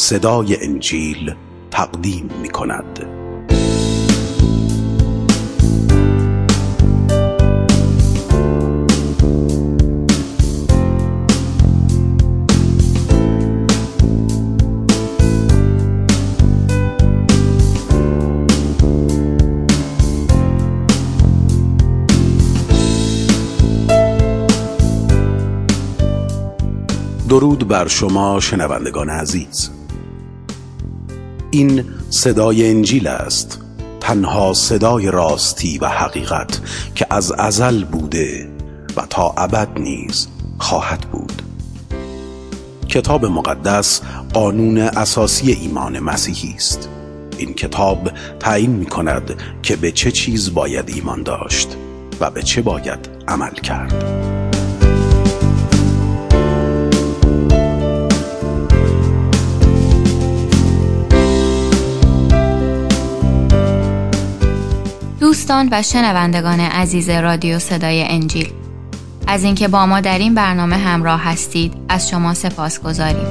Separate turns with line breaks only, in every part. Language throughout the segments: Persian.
صدای انجیل تقدیم می کند. درود بر شما شنوندگان عزیز. این صدای انجیل است، تنها صدای راستی و حقیقت که از ازل بوده و تا ابد نیز خواهد بود. کتاب مقدس قانون اساسی ایمان مسیحی است. این کتاب تعیین می‌کند که به چه چیز باید ایمان داشت و به چه باید عمل کرد.
دوستان و شنوندگان عزیز رادیو صدای انجیل، از اینکه با ما در این برنامه همراه هستید از شما سپاسگزاریم.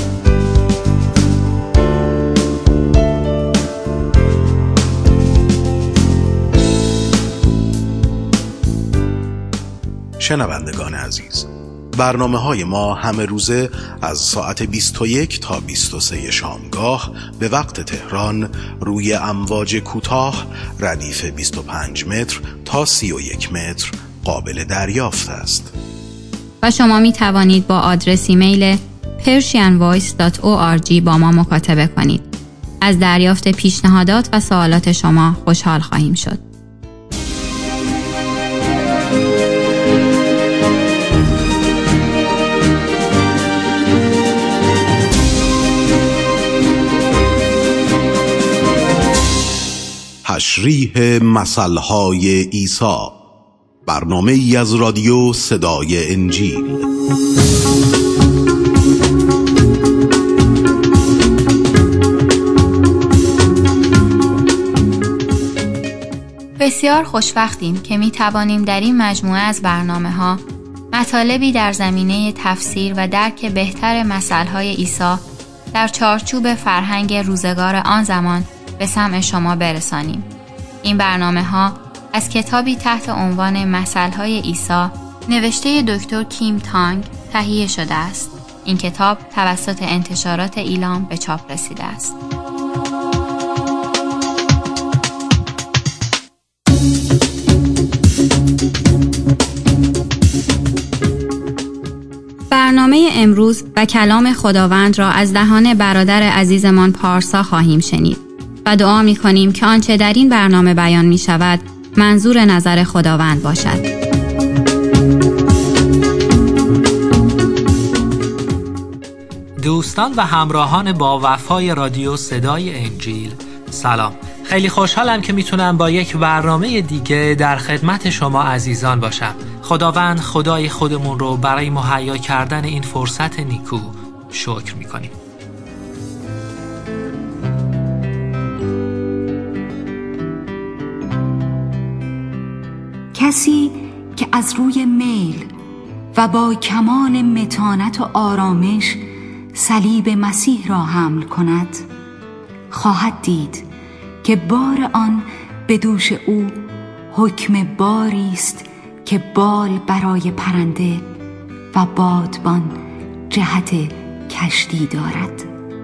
شنوندگان عزیز، برنامه‌های ما همه روزه از ساعت 21 تا 23 شامگاه به وقت تهران روی امواج کوتاه ردیف 25 متر تا 31 متر قابل دریافت است.
و شما می توانید با آدرس ایمیل persianvoice.org با ما مکاتبه کنید. از دریافت پیشنهادات و سوالات شما خوشحال خواهیم شد.
تشریح مثلهای عیسی، برنامه ای از رادیو صدای انجیل.
بسیار خوشوقتیم که می توانیم در این مجموعه از برنامه‌ها مطالبی در زمینه تفسیر و درک بهتر مثلهای عیسی در چارچوب فرهنگ روزگار آن زمان به سمع شما برسانیم. این برنامه‌ها از کتابی تحت عنوان مثلهای عیسی نوشته دکتر کیم تانگ تهیه شده است. این کتاب توسط انتشارات ایلام به چاپ رسیده است. برنامه امروز و کلام خداوند را از دهان برادر عزیزمان پارسا خواهیم شنید و دعا می کنیم که آنچه در این برنامه بیان می شود منظور نظر خداوند باشد.
دوستان و همراهان با وفای رادیو صدای انجیل، سلام. خیلی خوشحالم که میتونم با یک برنامه دیگه در خدمت شما عزیزان باشم. خداوند خدای خودمون رو برای مهیا کردن این فرصت نیکو شکر میکنیم.
کسی که از روی میل و با کمال متانت و آرامش صلیب مسیح را حمل کند، خواهد دید که بار آن به دوش او حکم باری است که بال برای پرنده و بادبان جهت کشتی دارد.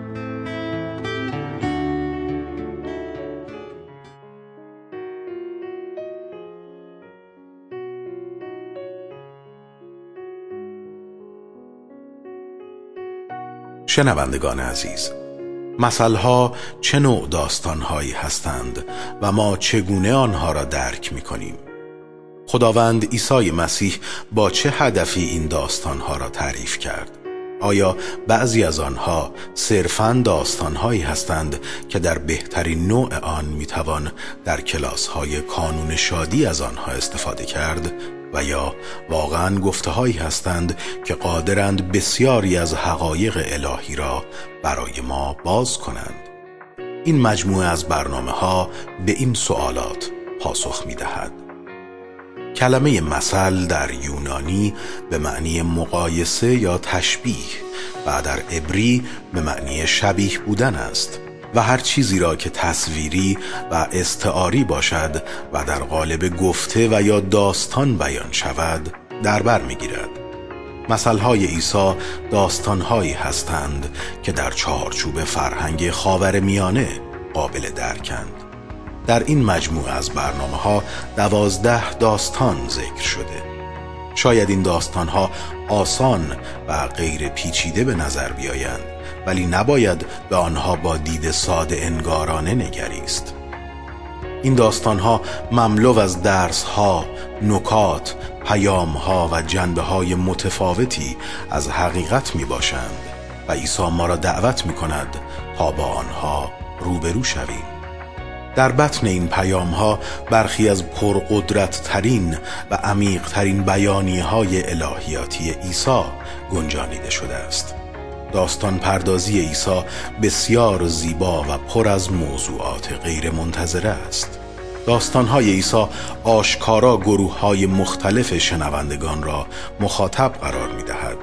شنوندگان عزیز، مثلها چه نوع داستانهایی هستند و ما چگونه آنها را درک می کنیم؟ خداوند عیسی مسیح با چه هدفی این داستانها را تعریف کرد؟ آیا بعضی از آنها صرفاً داستانهایی هستند که در بهترین نوع آن میتوان در کلاس‌های کانون شادی از آنها استفاده کرد و یا واقعاً گفته‌هایی هستند که قادرند بسیاری از حقایق الهی را برای ما باز کنند؟ این مجموعه از برنامه‌ها به این سوالات پاسخ می‌دهد. کلمه مثل در یونانی به معنی مقایسه یا تشبیه و در عبری به معنی شبیه بودن است و هر چیزی را که تصویری و استعاری باشد و در قالب گفته و یا داستان بیان شود در بر می‌گیرد. مثل‌های عیسی داستان‌هایی هستند که در چارچوب فرهنگ خاورمیانه قابل درکند. در این مجموعه از برنامه‌ها 12 داستان ذکر شده. شاید این داستان‌ها آسان و غیر پیچیده به نظر بیایند، ولی نباید به آنها با دید ساده انگارانه نگریست. این داستان‌ها مملو از درس‌ها، نکات، پیام‌ها و جنبه‌های متفاوتی از حقیقت می‌باشند و عیسی ما را دعوت می‌کند تا با آنها روبرو شویم. در بطن این پیام‌ها برخی از پرقدرت ترین و عمیق ترین بیانیه‌های الهیاتی عیسی گنجانیده شده است. داستان پردازی عیسی بسیار زیبا و پر از موضوعات غیر منتظره است. داستان‌های عیسی آشکارا گروه‌های مختلف شنوندگان را مخاطب قرار می‌دهد.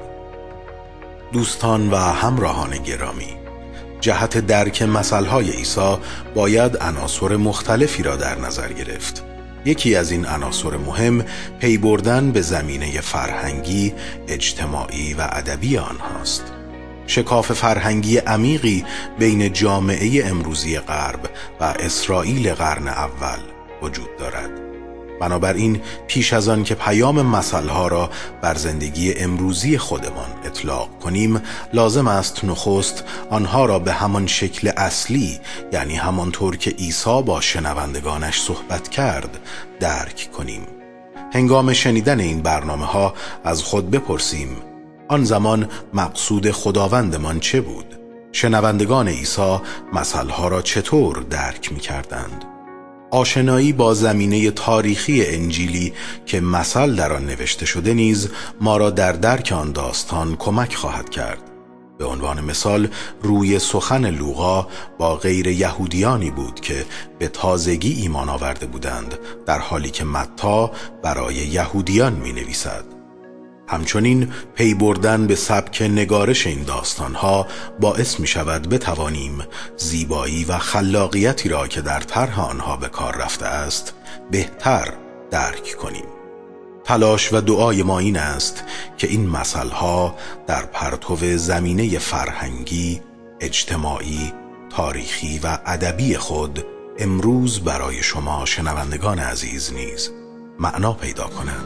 دوستان و همراهان گرامی، جهت درک مثل‌های عیسی باید عناصر مختلفی را در نظر گرفت. یکی از این عناصر مهم پی بردن به زمینه فرهنگی، اجتماعی و ادبی آنهاست. شکاف فرهنگی عمیقی بین جامعه امروزی غرب و اسرائیل قرن اول وجود دارد. بنابراین پیش از آن که پیام مثل‌ها را بر زندگی امروزی خودمان اطلاق کنیم، لازم است نخست آنها را به همان شکل اصلی، یعنی همانطور که عیسی با شنوندگانش صحبت کرد، درک کنیم. هنگام شنیدن این برنامه‌ها از خود بپرسیم آن زمان مقصود خداوندمان چه بود؟ شنوندگان عیسی مثل‌ها را چطور درک می‌کردند؟ آشنایی با زمینه تاریخی انجیلی که مثل در آن نوشته شده نیز ما را در درک آن داستان کمک خواهد کرد. به عنوان مثال روی سخن لوقا با غیر یهودیانی بود که به تازگی ایمان آورده بودند، در حالی که متی برای یهودیان می نویسد. همچنین پی بردن به سبک نگارش این داستانها باعث می شود بتوانیم زیبایی و خلاقیتی را که در طرح آنها به کار رفته است بهتر درک کنیم. تلاش و دعای ما این است که این مثلها در پرتو زمینه فرهنگی، اجتماعی، تاریخی و ادبی خود امروز برای شما شنوندگان عزیز نیز معنا پیدا کنند.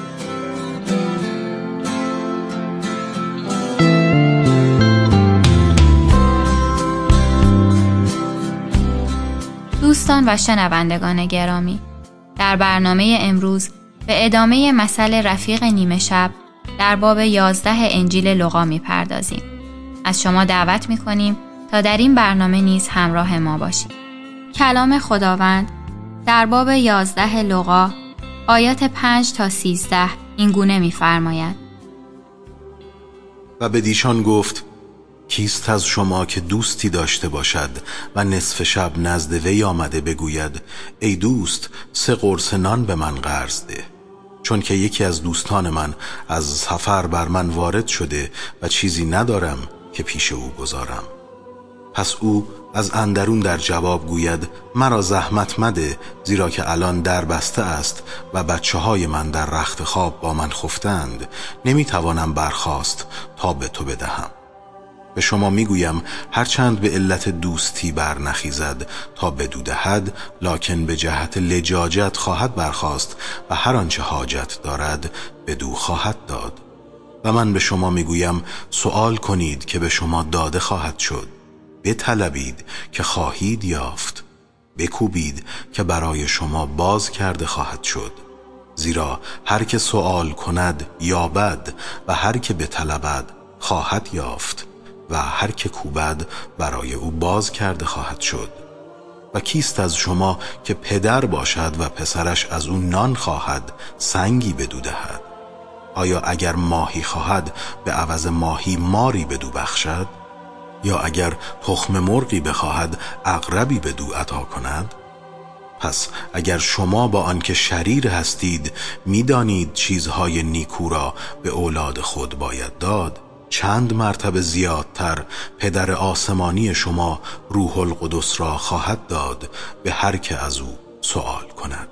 دوستان و شنوندگان گرامی، در برنامه امروز به ادامه مثل رفیق نیمه شب در باب 11 انجیل لوقا می‌پردازیم. از شما دعوت می‌کنیم تا در این برنامه نیز همراه ما باشید. کلام خداوند در باب 11 لوقا آیات 5 تا 13 این گونه می‌فرماید:
و بدیشان گفت کیست از شما که دوستی داشته باشد و نصف شب نزد وی آمده بگوید ای دوست 3 قرص نان به من قرض ده، چون که یکی از دوستان من از سفر بر من وارد شده و چیزی ندارم که پیش او گذارم. پس او از اندرون در جواب گوید مرا زحمت مده، زیرا که الان در بسته است و بچه‌های من در رخت خواب با من خفتند، نمیتوانم برخاست تا به تو بدهم. به شما میگویم هرچند به علت دوستی بر نخیزد تا بدو دهد، لکن به جهت لجاجت خواهد برخاست و هر آنچه حاجت دارد بدو خواهد داد. و من به شما میگویم سؤال کنید که به شما داده خواهد شد، بطلبید که خواهید یافت، بکوبید که برای شما باز کرده خواهد شد. زیرا هر که سؤال کند یابد و هر که بطلبد خواهد یافت و هر که کوبد برای او باز کرده خواهد شد. و کیست از شما که پدر باشد و پسرش از او نان خواهد سنگی بدو دهد؟ آیا اگر ماهی خواهد به عوض ماهی ماری بدو بخشد؟ یا اگر تخم مرغی بخواهد عقربی بدو عطا کند؟ پس اگر شما با آنکه شریر هستید می‌دانید چیزهای نیکو را به اولاد خود باید داد، چند مرتبه زیادتر پدر آسمانی شما روح القدس را خواهد داد به هر که از او سؤال کند.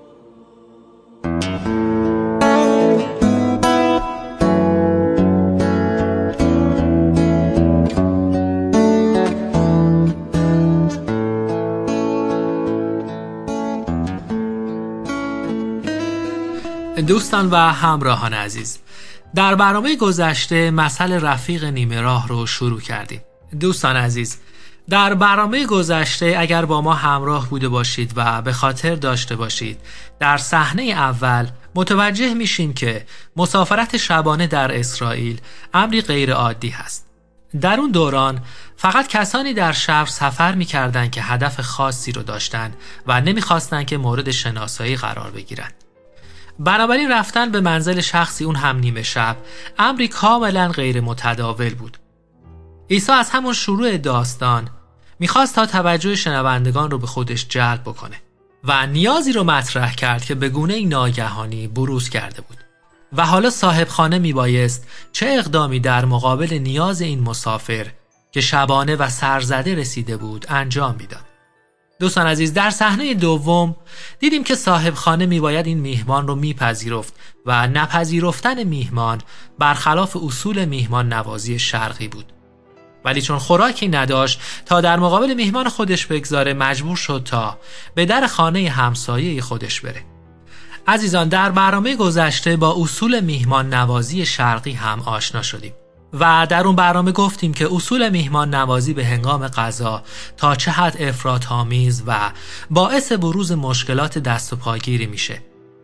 دوستان و همراهان عزیز، در برنامه گذشته مثل رفیق نیمه راه رو شروع کردیم. دوستان عزیز، در برنامه گذشته اگر با ما همراه بوده باشید و به خاطر داشته باشید، در صحنه اول متوجه میشیم که مسافرت شبانه در اسرائیل امری غیر عادی هست. در اون دوران فقط کسانی در شهر سفر میکردند که هدف خاصی رو داشتن و نمیخواستن که مورد شناسایی قرار بگیرن. بنابراین رفتن به منزل شخصی، اون هم نیمه شب، امری کاملا غیر متداول بود. عیسی از همون شروع داستان میخواست تا توجه شنوندگان رو به خودش جلب بکنه و نیازی رو مطرح کرد که به گونه‌ای ناگهانی بروز کرده بود و حالا صاحب خانه میبایست چه اقدامی در مقابل نیاز این مسافر که شبانه و سرزده رسیده بود انجام میداد. دوستان عزیز، در صحنه دوم دیدیم که صاحب خانه میباید این میهمان رو میپذیرفت و نپذیرفتن میهمان برخلاف اصول میهمان نوازی شرقی بود. ولی چون خوراکی نداشت تا در مقابل میهمان خودش بگذاره، مجبور شد تا به در خانه همسایه خودش بره. عزیزان، در برنامه گذشته با اصول میهمان نوازی شرقی هم آشنا شدیم و در اون برنامه گفتیم که اصول میهمان نوازی به هنگام غذا تا چه حد افراط‌آمیز و باعث بروز مشکلات دست و پاگیری میشه.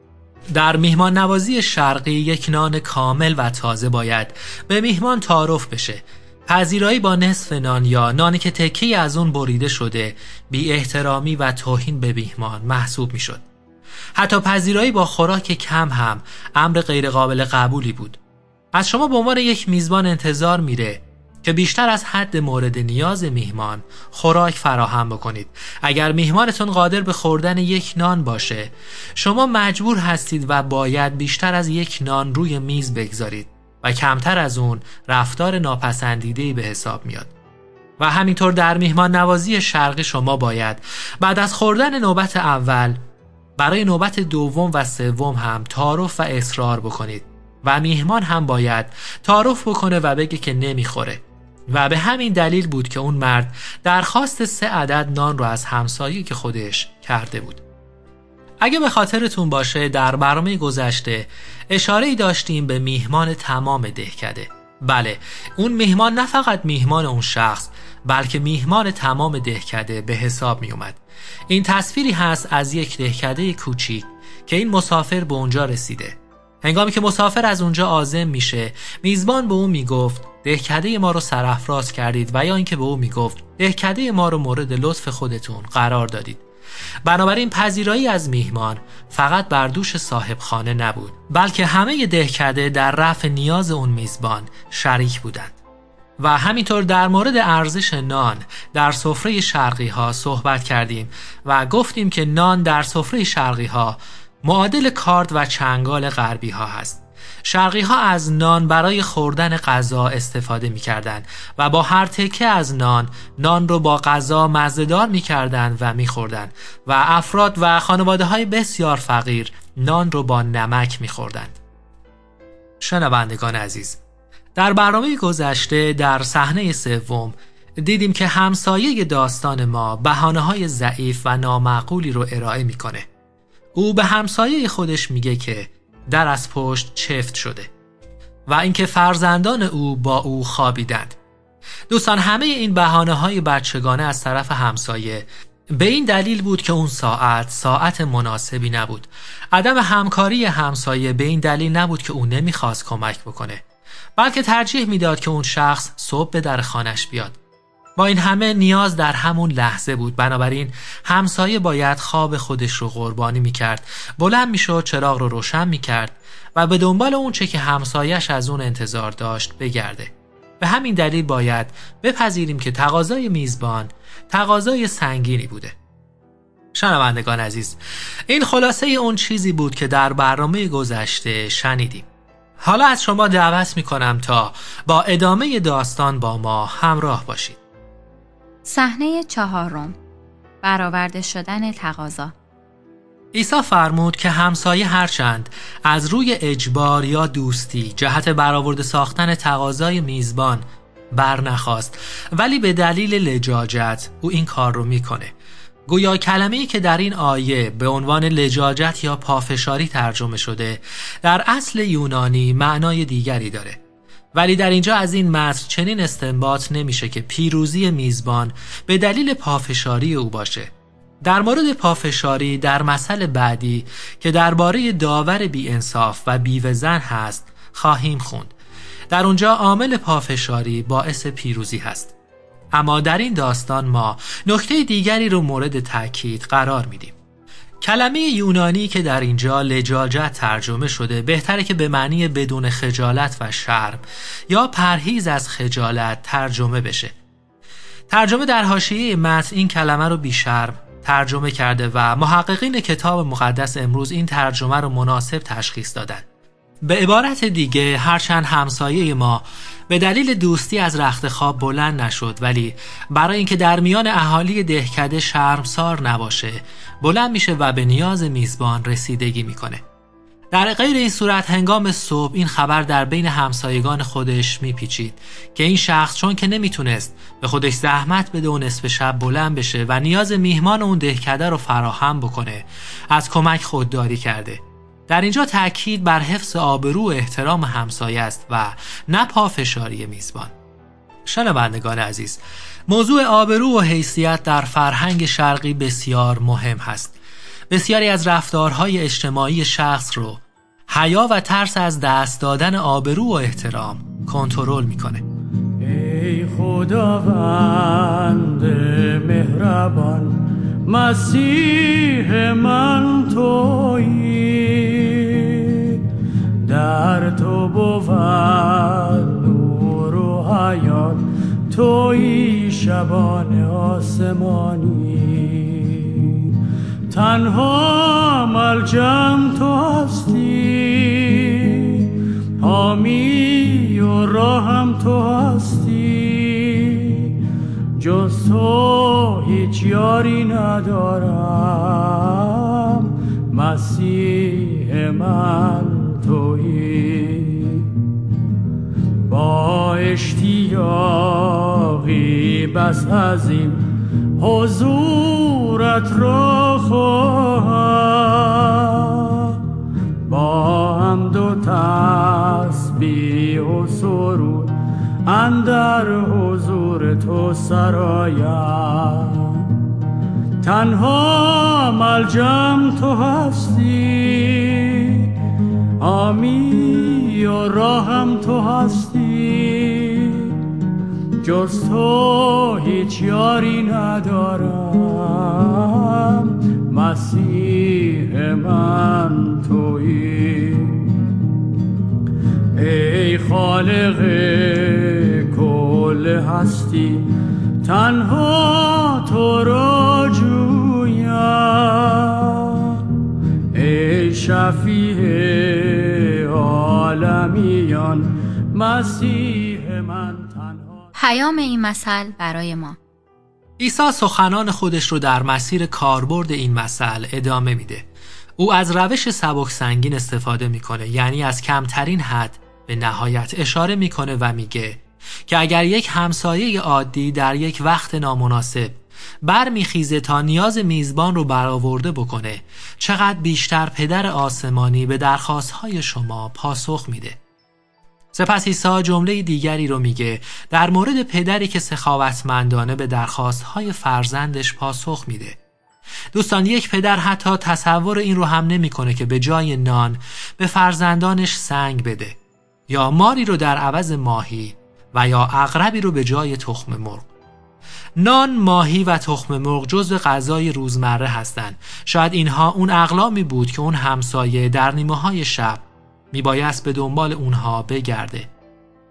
در میهمان نوازی شرقی یک نان کامل و تازه باید به میهمان تعارف بشه. پذیرایی با نصف نان یا نانی که تکی از اون بریده شده بی احترامی و توهین به میهمان محسوب میشد. حتی پذیرایی با خوراک کم هم امر غیر قابل قبولی بود. از شما به عنوان یک میزبان انتظار میره که بیشتر از حد مورد نیاز میهمان خوراک فراهم بکنید. اگر میهمانتون قادر به خوردن یک نان باشه، شما مجبور هستید و باید بیشتر از یک نان روی میز بگذارید و کمتر از اون رفتار ناپسندیده‌ای به حساب میاد. و همینطور در میهمان نوازی شرقی شما باید بعد از خوردن نوبت اول برای نوبت دوم و سوم هم تعارف و اصرار بکنید و میهمان هم باید تعارف بکنه و بگه که نمیخوره. و به همین دلیل بود که اون مرد درخواست 3 عدد نان رو از همسایه که خودش کرده بود. اگه به خاطرتون باشه در برنامه گذشته اشاره‌ای داشتیم به میهمان تمام دهکده. بله، اون میهمان نه فقط میهمان اون شخص بلکه میهمان تمام دهکده به حساب می اومد. این تصویری هست از یک دهکده کوچیک که این مسافر به اونجا رسیده. هنگامی که مسافر از اونجا عازم میشه، میزبان به اون میگفت دهکده ما رو سرافراز کردید و یا اینکه به اون میگفت دهکده ما رو مورد لطف خودتون قرار دادید. بنابراین پذیرایی از میهمان فقط بر دوش صاحب خانه نبود، بلکه همه دهکده در رفع نیاز اون میزبان شریک بودند. و همینطور در مورد ارزش نان در سفره شرقی ها صحبت کردیم و گفتیم که نان در سفره شرقی ها معادل کارد و چنگال غربی ها هست. شرقی ها از نان برای خوردن غذا استفاده می کردن و با هر تکه از نان رو با غذا مزه‌دار می کردن و می خوردن و افراد و خانواده های بسیار فقیر نان رو با نمک می خوردن. شنوندگان عزیز، در برنامه گذشته در صحنه سوم دیدیم که همسایه داستان ما بهانه‌های ضعیف و نامعقولی رو ارائه میکنه. او به همسایه خودش میگه که در از پشت چفت شده و اینکه فرزندان او با او خوابیدند. دوستان، همه این بهانه‌های بچگانه از طرف همسایه به این دلیل بود که اون ساعت مناسبی نبود. عدم همکاری همسایه به این دلیل نبود که اون نمیخواست کمک بکنه، بلکه ترجیح میداد که اون شخص صبح به در خانش بیاد. با این همه نیاز در همون لحظه بود، بنابراین همسایه باید خواب خودش رو قربانی میکرد، بلند میشد، چراغ رو روشن میکرد و به دنبال اون چه که همسایه‌اش از اون انتظار داشت بگرده. به همین دلیل باید بپذیریم که تقاضای میزبان تقاضای سنگینی بوده. شنوندگان عزیز، این خلاصه اون چیزی بود که در برنامه گذشته شنیدیم. حالا از شما دعوت میکنم تا با ادامه داستان با ما همراه باشید.
صحنه 4، برآورده شدن تقاضا.
عیسی فرمود که همسایه هرچند از روی اجبار یا دوستی جهت برآورده ساختن تقاضای میزبان برنخواست، ولی به دلیل لجاجت او این کار رو میکنه. گویا کلمه‌ای که در این آیه به عنوان لجاجت یا پافشاری ترجمه شده در اصل یونانی معنای دیگری داره، ولی در اینجا از این متن چنین استنباط نمیشه که پیروزی میزبان به دلیل پافشاری او باشه. در مورد پافشاری در مثل بعدی که درباره داور بی‌انصاف و بیوه‌زن هست خواهیم خوند. در اونجا عامل پافشاری باعث پیروزی هست. اما در این داستان ما نکته دیگری رو مورد تأکید قرار میدیم. کلمه یونانی که در اینجا لجاجت ترجمه شده بهتره که به معنی بدون خجالت و شرم یا پرهیز از خجالت ترجمه بشه. ترجمه در حاشیه متن این کلمه رو بی‌شرم ترجمه کرده و محققین کتاب مقدس امروز این ترجمه رو مناسب تشخیص دادن. به عبارت دیگه هرچند همسایه ما به دلیل دوستی از رخت خواب بلند نشد، ولی برای اینکه در میان اهالی دهکده شرمسار نباشه بلند میشه و به نیاز میزبان رسیدگی میکنه. در غیر این صورت هنگام صبح این خبر در بین همسایگان خودش میپیچید که این شخص چون که نمیتونست به خودش زحمت بده و نصف شب بلند بشه و نیاز میهمان اون دهکده رو فراهم بکنه از کمک خودداری کرده. در اینجا تأکید بر حفظ آبرو و احترام همسایه است و نه پافشاری میزبان. شنوندگان عزیز، موضوع آبرو و حیثیت در فرهنگ شرقی بسیار مهم هست. بسیاری از رفتارهای اجتماعی شخص رو حیا و ترس از دست دادن آبرو و احترام کنترل میکنه.
ای خداوند مهربان، مسیح من تویی، در تو بود نور و حیات، تویی شبان آسمانی، تنها ملجم تو هستی، حامی و راهم تو هستی، جز تو هیچ یاری ندارم، مسیح من تویی. با اشتیاقی بس عظیم حضورت را خواهم، با حمد و تسبیح و سرود اندر حضور تو سرایم، تنها ملجم تو هستی، حامی و راهم تو هستی، جز تو هیچ یاری ندارم، مسیح من تویی. ای خالق کل هستی، تنها تو را جویم، ای شفیع عالمیان، مسیح من تنها.
پیام این مثل برای ما.
عیسی سخنان خودش رو در مسیر کاربرد این مثل ادامه میده. او از روش سبک سنگین استفاده میکنه، یعنی از کمترین حد به نهایت اشاره میکنه و میگه که اگر یک همسایه عادی در یک وقت نامناسب برمیخیزه تا نیاز میزبان رو برآورده بکنه، چقدر بیشتر پدر آسمانی به درخواستهای شما پاسخ میده. سپس عیسی جمله دیگری رو میگه در مورد پدری که سخاوتمندانه به درخواستهای فرزندش پاسخ میده. دوستان، یک پدر حتی تصور این رو هم نمیکنه که به جای نان به فرزندانش سنگ بده، یا ماری رو در عوض ماهی و یا عقربی رو به جای تخم مرغ. نان، ماهی و تخم مرغ جزو غذای روزمره هستند. شاید اینها اون اقلامی بود که اون همسایه در نیمه‌های شب میبایست به دنبال اونها بگرده.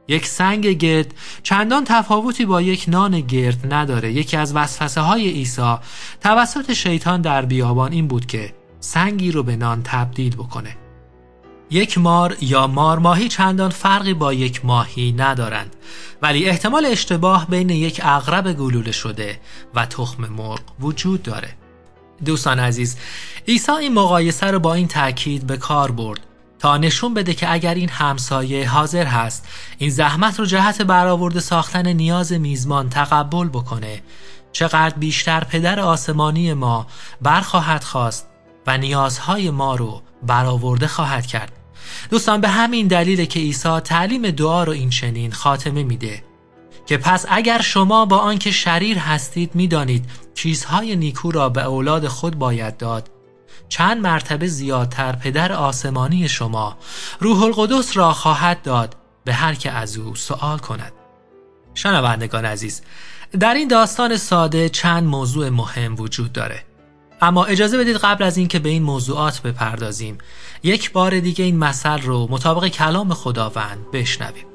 یک سنگ گرد چندان تفاوتی با یک نان گرد نداره. یکی از وسوسه های عیسی توسط شیطان در بیابان این بود که سنگی رو به نان تبدیل بکنه. یک مار یا مارماهی چندان فرقی با یک ماهی ندارند، ولی احتمال اشتباه بین یک عقرب گلوله شده و تخم مرغ وجود داره. دوستان عزیز، عیسی این مقایسه رو با این تأکید به کار برد تا نشون بده که اگر این همسایه حاضر هست این زحمت رو جهت برآورده ساختن نیاز میزبان تقبل بکنه، چقدر بیشتر پدر آسمانی ما برخواهد خواست و نیازهای ما رو برآورده خواهد کرد. دوستان، به همین دلیله که عیسی تعلیم دعا رو این چنین خاتمه میده که پس اگر شما با آنکه شریر هستید میدانید چیزهای نیکو را به اولاد خود باید داد، چند مرتبه زیادتر پدر آسمانی شما روح القدس را خواهد داد به هر که از او سؤال کند. شنوندگان عزیز، در این داستان ساده چند موضوع مهم وجود داره، اما اجازه بدید قبل از این که به این موضوعات بپردازیم یک بار دیگه این مثل رو مطابق کلام خداوند بشنویم.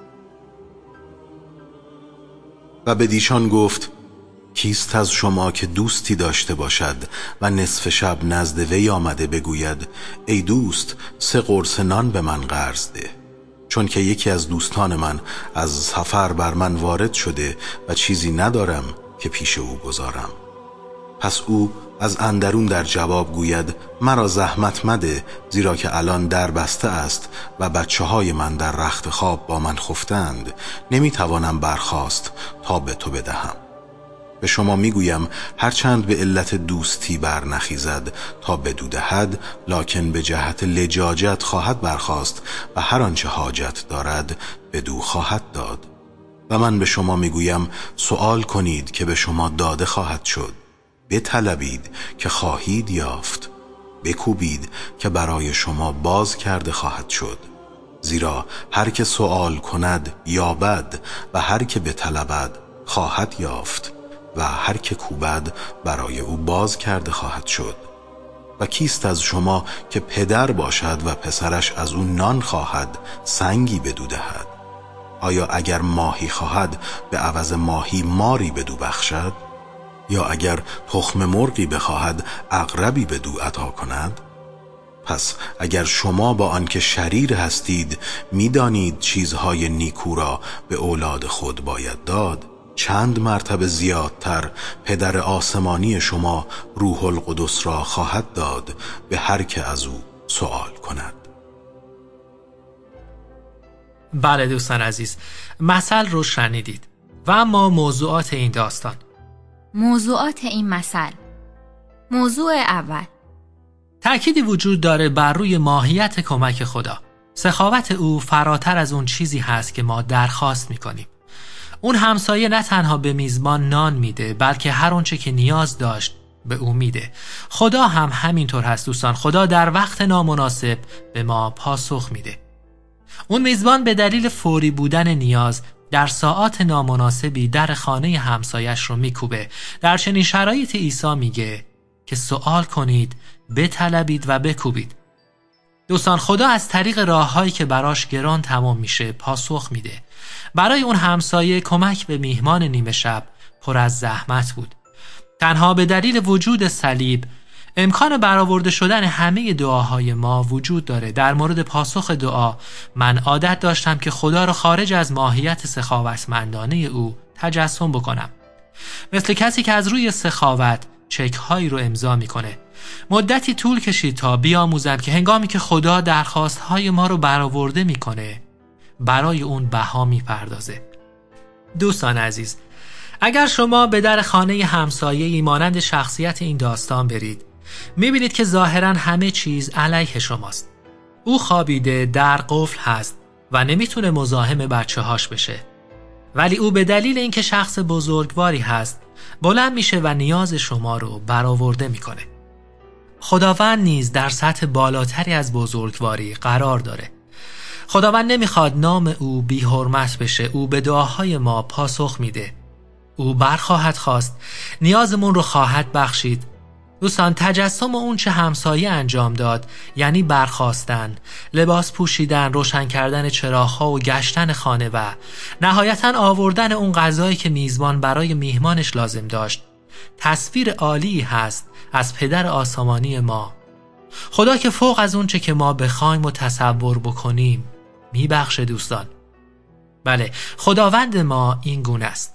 و بدیشان گفت: کیست از شما که دوستی داشته باشد و نصف شب نزد وی آمده بگوید ای دوست 3 قرص نان به من قرض ده، چون که یکی از دوستان من از سفر بر من وارد شده و چیزی ندارم که پیش او گذارم. پس او از اندرون در جواب گوید مرا زحمت مده، زیرا که الان در بسته است و بچه‌های من در رخت خواب با من خفتند، نمیتوانم برخاست تا به تو بدهم. به شما میگویم هرچند به علت دوستی بر نخیزد تا بدو دهد، لکن به جهت لجاجت خواهد برخاست و هر آنچه حاجت دارد بدو خواهد داد. و من به شما میگویم سؤال کنید که به شما داده خواهد شد، بطلبید که خواهید یافت، بکوبید که برای شما باز کرده خواهد شد. زیرا هر که سؤال کند یابد و هر که بطلبد خواهد یافت و هر که کوبد برای او باز کرده خواهد شد. و کیست از شما که پدر باشد و پسرش از او نان خواهد سنگی بدو دهد؟ آیا اگر ماهی خواهد به عوض ماهی ماری بدو بخشد؟ یا اگر تخم مرغی بخواهد عقربی بدو عطا کند؟ پس اگر شما با آنکه شریر هستید میدانید چیزهای نیکو را به اولاد خود باید داد، چند مرتبه زیادتر پدر آسمانی شما روح القدس را خواهد داد به هر که از او سؤال کند.
بله دوستان عزیز، مثل رو شنیدید و اما موضوعات این داستان.
موضوعات این مثل: موضوع اول،
تأکیدی وجود داره بر روی ماهیت کمک خدا. سخاوت او فراتر از اون چیزی هست که ما درخواست میکنیم. اون همسایه نه تنها به میزبان نان میده، بلکه هر اونچه که نیاز داشت به او میده. خدا هم همینطور هست دوستان. خدا در وقت نامناسب به ما پاسخ میده. اون میزبان به دلیل فوری بودن نیاز در ساعات نامناسبی در خانه همسایش رو میکوبه. در چنین شرایطی عیسی میگه که سؤال کنید، بطلبید و بکوبید. دوستان، خدا از طریق راههایی که براش گران تمام میشه پاسخ میده. برای اون همسایه کمک به میهمان نیمه شب پر از زحمت بود. تنها به دلیل وجود صلیب امکان برآورده شدن همه دعاهای ما وجود داره. در مورد پاسخ دعا من عادت داشتم که خدا رو خارج از ماهیت سخاوتمندانه او تجسم بکنم، مثل کسی که از روی سخاوت چک هایی رو امضا میکنه. مدتی طول کشید تا بیاموزم که هنگامی که خدا درخواست های ما رو برآورده میکنه برای اون بها میپردازه. دوستان عزیز، اگر شما به در خانه همسایه‌ای مانند شخصیت این داستان برید، میبینید که ظاهراً همه چیز علیه شماست. او خوابیده، در قفل هست و نمیتونه مزاحم بچه‌هاش بشه، ولی او به دلیل اینکه شخص بزرگواری هست بلند میشه و نیاز شما رو برآورده میکنه. خداوند نیز در سطح بالاتری از بزرگواری قرار داره. خداوند نمیخواد نام او بی حرمت بشه. او به دعاهای ما پاسخ میده. او برخواهد خواست، نیازمون رو خواهد بخشید دوستان، تجسم اون چه همسایه انجام داد یعنی برخاستن، لباس پوشیدن، روشن کردن چراغ‌ها و گشتن خانه و نهایتاً آوردن اون غذایی که میزبان برای میهمانش لازم داشت. تصویر عالی هست از پدر آسمانی ما، خدا که فوق از اون چه که ما بخوایم و تصور بکنیم میبخشه. دوستان، بله، خداوند ما این گونه است.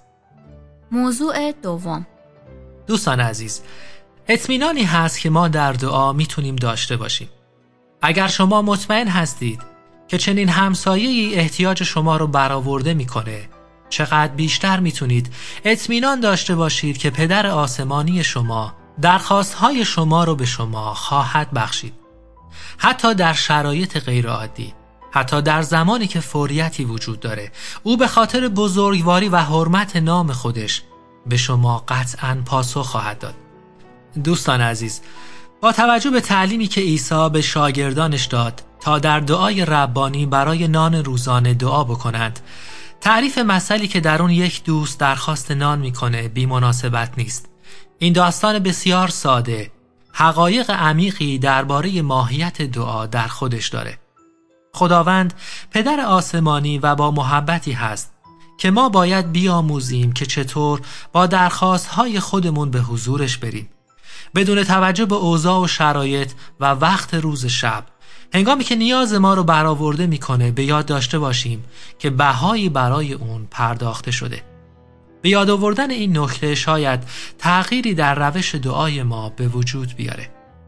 موضوع دوم.
دوستان عزیز، اطمینانی هست که ما در دعا میتونیم داشته باشیم. اگر شما مطمئن هستید که چنین همسایه‌ای احتیاج شما رو برآورده میکنه، چقدر بیشتر میتونید اطمینان داشته باشید که پدر آسمانی شما درخواست‌های شما رو به شما خواهد بخشید. حتی در شرایط غیرعادی، حتی در زمانی که فوریتی وجود داره، او به خاطر بزرگواری و حرمت نام خودش به شما قطعاً پاسخ خواهد داد. دوستان عزیز، با توجه به تعلیمی که عیسی به شاگردانش داد تا در دعای ربانی برای نان روزانه دعا بکنند، تعریف مثلی که در اون یک دوست درخواست نان میکنه بی مناسبت نیست. این داستان بسیار ساده حقایق عمیقی درباره ماهیت دعا در خودش داره. خداوند پدر آسمانی و با محبتی هست که ما باید بیاموزیم که چطور با درخواست‌های خودمون به حضورش بریم، بدون توجه به اوضاع و شرایط و وقت روز شب. هنگامی که نیاز ما رو برآورده میکنه به یاد داشته باشیم که بهایی برای اون پرداخته شده. به یاد آوردن این نکته شاید تغییری در روش دعای ما به وجود بیاره.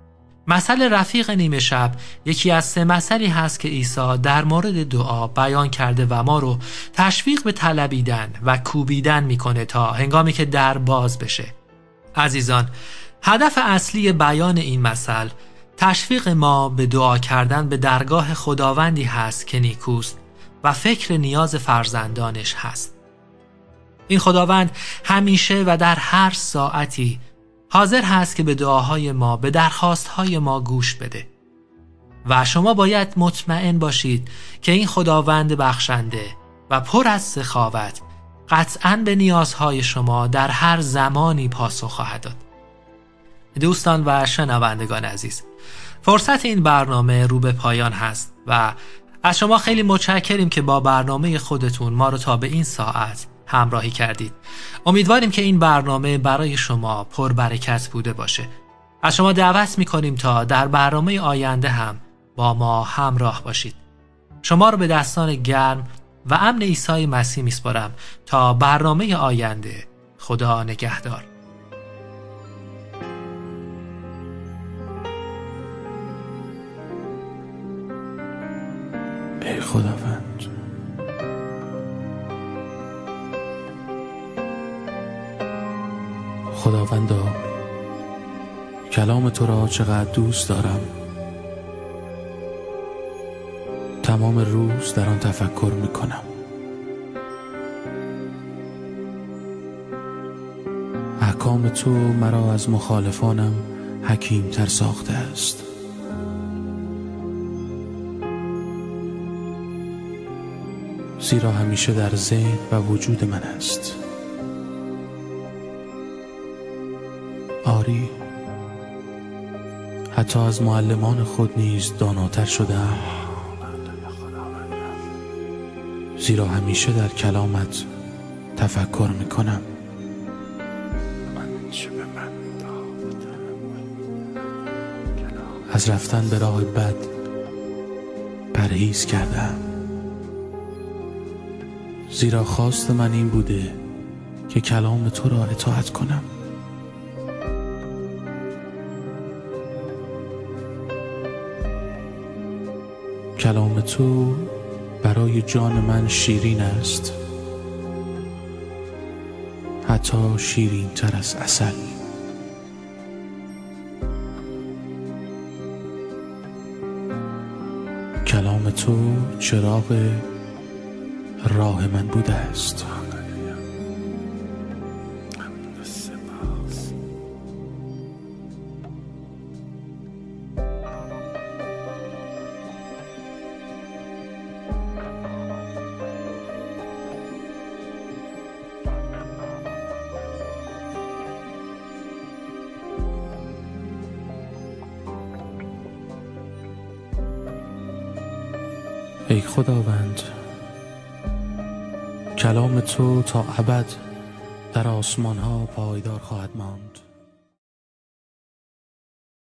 مثل رفیق نیمه شب یکی از 3 مثلی هست که عیسی در مورد دعا بیان کرده و ما رو تشویق به طلبیدن و کوبیدن میکنه تا هنگامی که در باز بشه. عزیزان، هدف اصلی بیان این مثل تشویق ما به دعا کردن به درگاه خداوندی هست که نیکوست و فکر نیاز فرزندانش هست. این خداوند همیشه و در هر ساعتی حاضر هست که به دعاهای ما، به درخواستهای ما گوش بده و شما باید مطمئن باشید که این خداوند بخشنده و پر از سخاوت قطعاً به نیازهای شما در هر زمانی پاسخ خواهد داد. دوستان و شنوندگان عزیز، فرصت این برنامه رو به پایان هست و از شما خیلی متشکریم که با برنامه خودتون ما رو تا به این ساعت همراهی کردید. امیدواریم که این برنامه برای شما پربرکت بوده باشه. از شما دعوت میکنیم تا در برنامه آینده هم با ما همراه باشید. شما رو به دستان گرم و امن عیسی مسیح میسپارم تا برنامه آینده. خدا نگهدار.
ای خداوند، خداوندا، کلام تو را چقدر دوست دارم. تمام روز در آن تفکر میکنم. احکام تو مرا از مخالفانم حکیم تر ساخته است. زیرا همیشه در ذهن و وجود من است. آری، حتی از معلمان خود نیز داناتر شدم، زیرا همیشه در کلامت تفکر میکنم. از رفتن به راه بد پرهیز کردم، زیرا خواست من این بوده که کلام تو را اطاعت کنم. کلام تو برای جان من شیرین است، حتی شیرین تر از عسل. کلام تو چراغ راه من بوده است.
ای خداوند، کلام تو تا ابد در آسمان ها پایدار خواهد ماند.